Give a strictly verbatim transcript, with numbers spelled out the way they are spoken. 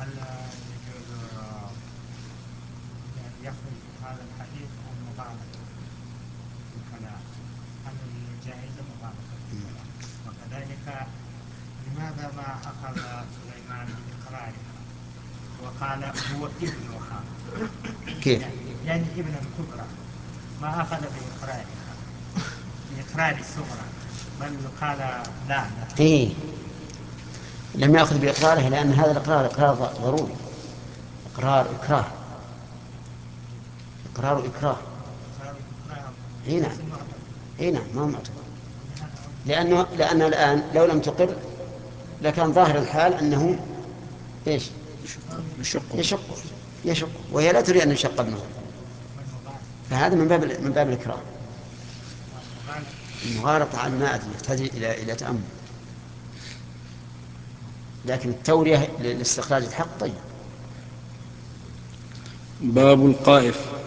هل يجوز يعني يخرج هذا الحديث عن مبالغة في الكلام؟ هل جائزة مبالغة في الكلام؟ وكذلك لماذا ما أخذ سليمان بإقرارها وقال هو ابنها؟ كيف؟ يعني, يعني ابن الكبرى، ما أخذ بإقرارها بإقرار الصغرى، بل قال لا لا. إيه، لم يأخذ بإقراره لأن هذا الإقرار إقرار ضروري، إقرار إكراه، إقرار إكراه. اي نعم، اي نعم، ما هو معتبر، لأنه لأن الآن لو لم تقر لكان ظاهر الحال أنه ايش؟ يشق يشق يشق وهي لا تريد أن يشق ابنها، فهذا من باب من باب الإكراه. المغالطة على المائة يحتاج إلى إلى تأمل، لكن التورية لاستخراج الحق طيب. باب القائف.